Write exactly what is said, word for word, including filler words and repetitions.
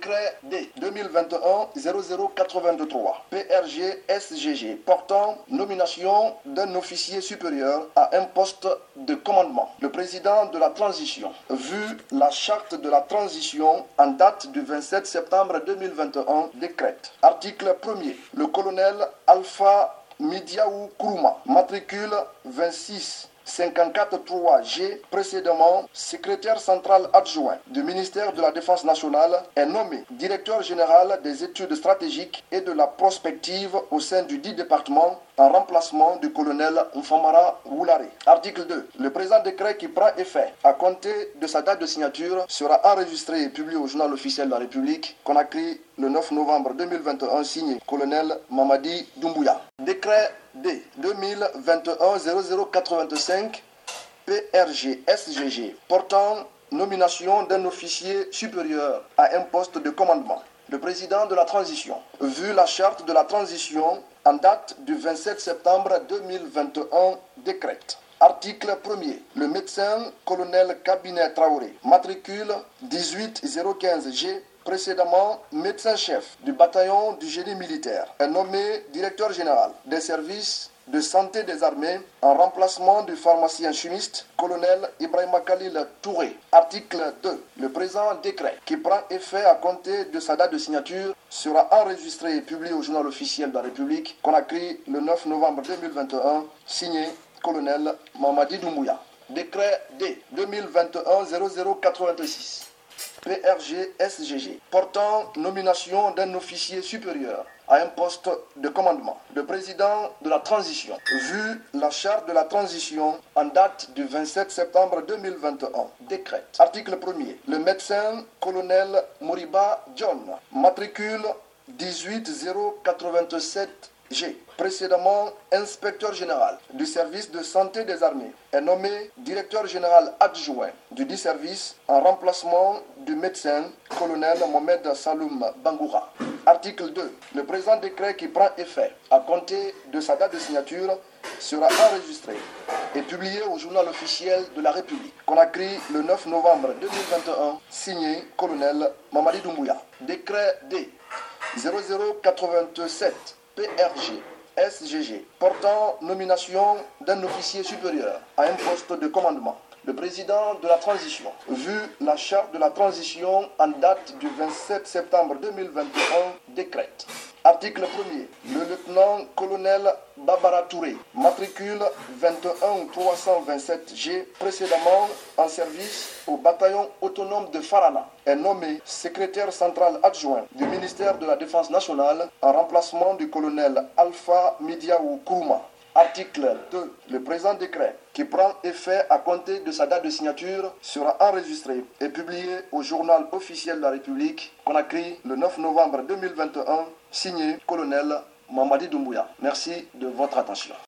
Décret D deux mille vingt et un zéro zéro quatre-vingt-trois P R G S G G portant nomination d'un officier supérieur à un poste de commandement. Le président de la transition, vu la charte de la transition en date du vingt-sept septembre deux mille vingt et un, décrète. Article premier. Le colonel Alpha Midiaou Kourouma, matricule vingt-six cinquante-quatre trois G, précédemment secrétaire central adjoint du ministère de la Défense nationale, est nommé directeur général des études stratégiques et de la prospective au sein du dit département en remplacement du colonel Mfamara Woulare. Article deux. Le présent décret qui prend effet à compter de sa date de signature sera enregistré et publié au journal officiel de la République, Conakry, le neuf novembre deux mille vingt et un, signé colonel Mamadi Doumbouya. Décret D deux mille vingt et un zéro zéro quatre-vingt-cinq P R G S G G portant nomination d'un officier supérieur à un poste de commandement. Le président de la transition, vu la charte de la transition en date du vingt-sept septembre deux mille vingt et un, décrète. Article premier. Le médecin colonel Cabinet Traoré, matricule dix-huit zéro quinze G, précédemment médecin-chef du bataillon du génie militaire, est nommé directeur général des services de santé des armées en remplacement du pharmacien chimiste colonel Ibrahima Khalil Touré. Article deux. Le présent décret qui prend effet à compter de sa date de signature sera enregistré et publié au journal officiel de la République, Conakry, le neuf novembre deux mille vingt et un, signé colonel Mamadi Doumbouya. Décret D deux mille vingt et un zéro zéro quatre-vingt-six P R G S G G portant nomination d'un officier supérieur à un poste de commandement. Le président de la transition, vu la charte de la transition en date du vingt-sept septembre deux mille vingt et un, décrète. Article premier. Le médecin colonel Moriba John, matricule dix-huit zéro quatre-vingt-sept G, précédemment inspecteur général du service de santé des armées, est nommé directeur général adjoint du dit service en remplacement du médecin colonel Mohamed Saloum Bangoura. Article deux. Le présent décret qui prend effet à compter de sa date de signature sera enregistré et publié au journal officiel de la République, Conakry, le neuf novembre deux mille vingt et un, signé colonel Mamadi Doumbouya. Décret D zéro zéro quatre-vingt-sept P R G S G G portant nomination d'un officier supérieur à un poste de commandement. Le président de la transition, vu la charte de la transition en date du vingt-sept septembre deux mille vingt et un, décrète. Article premier. Le lieutenant-colonel Babara Touré, matricule vingt et un trois cent vingt-sept G, précédemment en service au bataillon autonome de Farana, est nommé secrétaire central adjoint du ministère de la Défense nationale en remplacement du colonel Alpha Midiaou Kourouma. Article deux. Le présent décret, qui prend effet à compter de sa date de signature, sera enregistré et publié au journal officiel de la République, Conakry, le neuf novembre deux mille vingt et un, signé colonel Mamadi Doumbouya. Merci de votre attention.